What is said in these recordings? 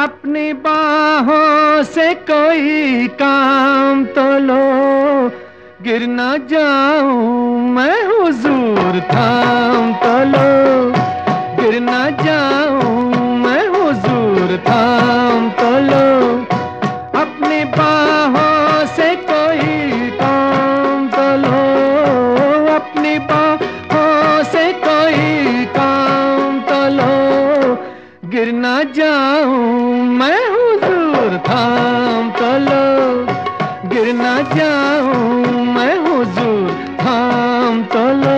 अपनी बाहों से कोई काम तो लो, गिर ना जाऊं मैं हुजूर, थाम तो लो, गिर ना जाऊं मैं हुजूर, थाम तो लो। अपनी बाहों से कोई काम तो लो, अपनी बाहों से कोई काम तो लो, गिर ना जाऊं मैं हुजूर, थाम तो लो, गिर ना जाऊं मैं हुजूर, थाम तो लो।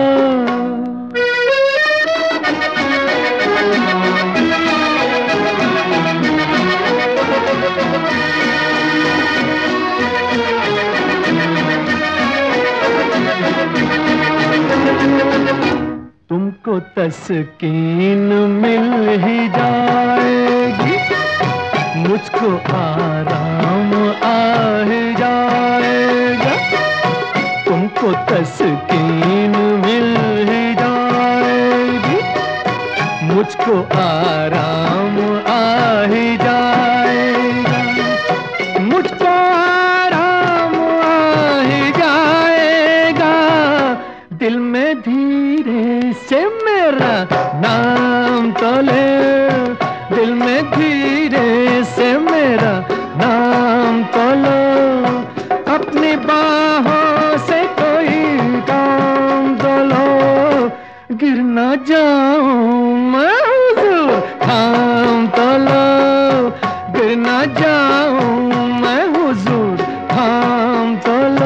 तुमको तस्कीन मिल ही जाएगी, मुझको आराम आ ही जाएगा। तुमको तस्कीन मिल ही जाएगी, मुझको आराम आ ही जाएगा, मुझको आराम आ ही जाएगा। दिल में धीरे से मेरा नाम तो ले, दिल में धीरे से मेरा नाम तो लो। अपनी बाहों से कोई काम तो लो, गिर ना जाऊं मैं हुजूर, थाम तो लो, गिर ना जाऊं मैं हुजूर, थाम तो लो।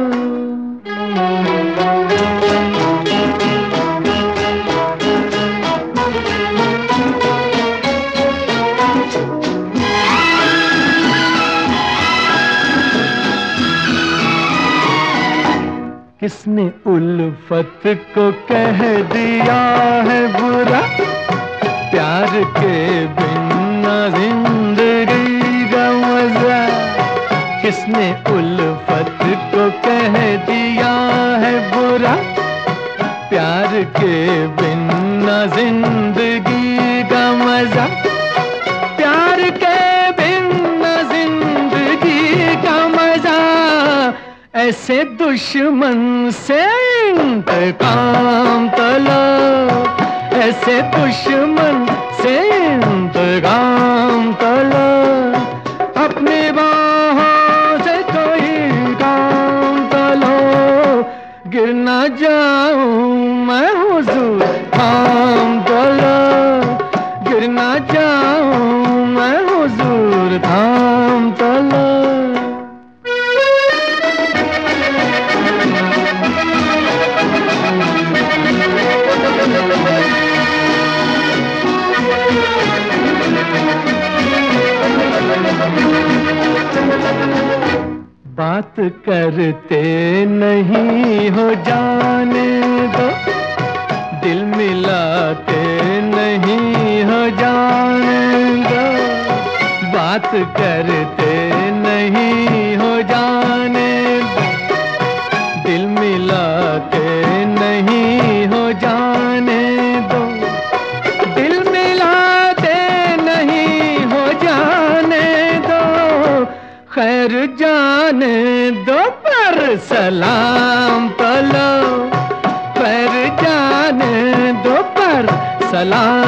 किसने उल्फत को कह दिया है बुरा, प्यार के बिना जिंदगी का मजा। किसने उल्फत को कह दिया है बुरा, प्यार के बिना जिंदगी का मजा, प्यार के बिना जिंदगी का मजा। ऐसे दुश्मन से इंतकाम तो लो, ऐसे दुश्मन से इंतकाम तो लो। अपनी बाहों से कोई काम तो लो, गिर ना जाऊं मैं हुजूर, थाम तो लो, गिर ना जाऊं मैं हुजूर, थाम तो लो। बात करते नहीं हो जाने दो, दिल मिलाते नहीं हो जाने दो। बात करते नहीं हो जाने दो, दिल मिलाते नहीं हो जाने दो, दिल मिलाते नहीं हो जाने दो। खैर जाने दो पर सलाम तो लो, खैर जाने दो पर सलाम